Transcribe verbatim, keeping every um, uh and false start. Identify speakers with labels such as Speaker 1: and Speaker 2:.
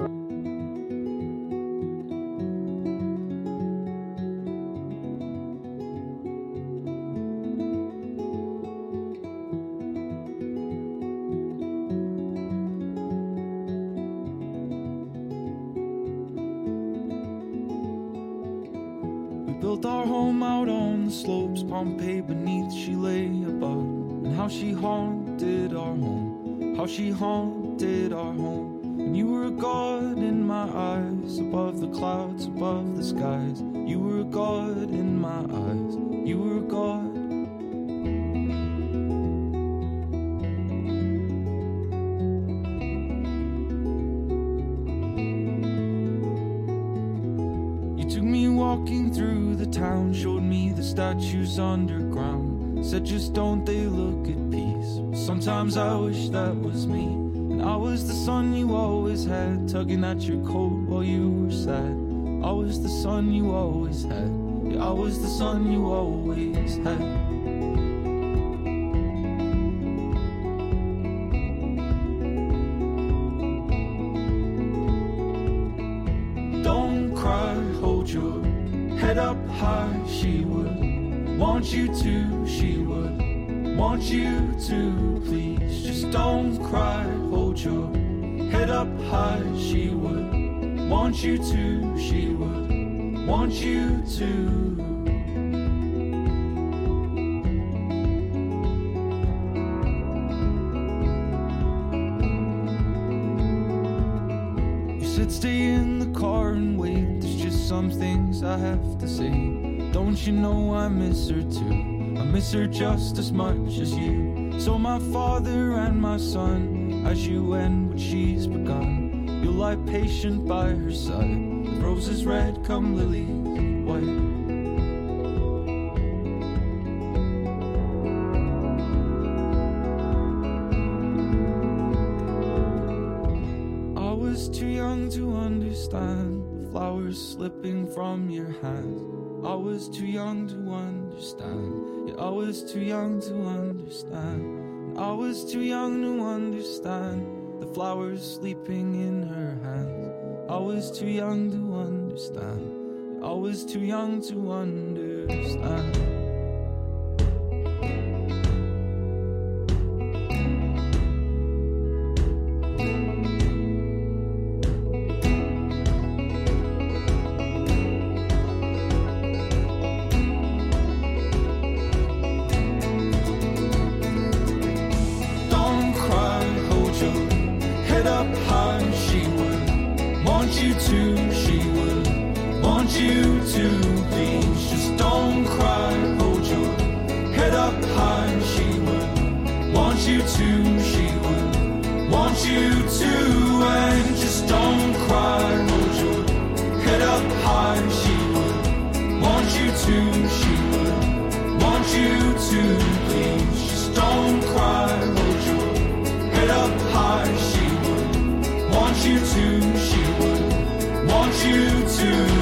Speaker 1: Built our home out on the slopes, Pompeii beneath she lay above. And how she haunted our home, how she haunted our home. And you were a god in my eyes, above the clouds, above the skies. You were a god in my eyes, you were a god. Walking through the town, showed me the statues underground. Said just don't they look at peace. Sometimes I wish that was me. And I was the son you always had, tugging at your coat while you were sad. I was the son you always had. Yeah, I was the son you always had. Head up high, she would want you to, she would want you to. Please just don't cry, hold your head up high, she would want you to, she would want you to. Stay in the car and wait, there's just some things I have to say. Don't you know I miss her too? I miss her just as much as you. So my father and my son, as you end what she's begun, you'll lie patient by her side, with roses red come lilies white. The flowers slipping from your hands. I was too young to understand. Yeah, I was too young to understand. I was too young to understand. The flowers sleeping in her hands. I was too young to understand. I was too young to understand.
Speaker 2: you to